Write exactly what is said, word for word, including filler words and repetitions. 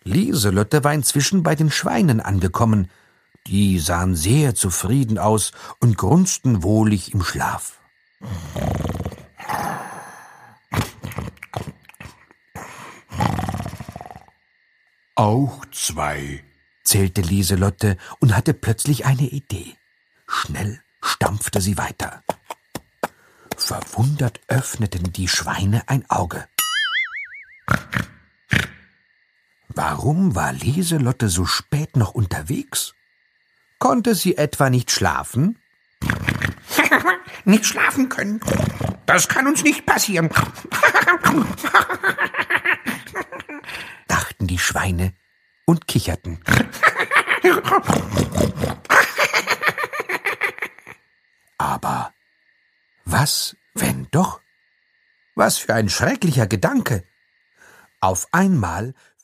Lieselotte war inzwischen bei den Schweinen angekommen. Die sahen sehr zufrieden aus und grunzten wohlig im Schlaf. Auch zwei, zählte Lieselotte und hatte plötzlich eine Idee. Schnell stampfte sie weiter. Verwundert öffneten die Schweine ein Auge. Warum war Lieselotte so spät noch unterwegs? Konnte sie etwa nicht schlafen? Nicht schlafen können? Das kann uns nicht passieren, dachten die Schweine und kicherten. Aber was, wenn doch? Was für ein schrecklicher Gedanke! Auf einmal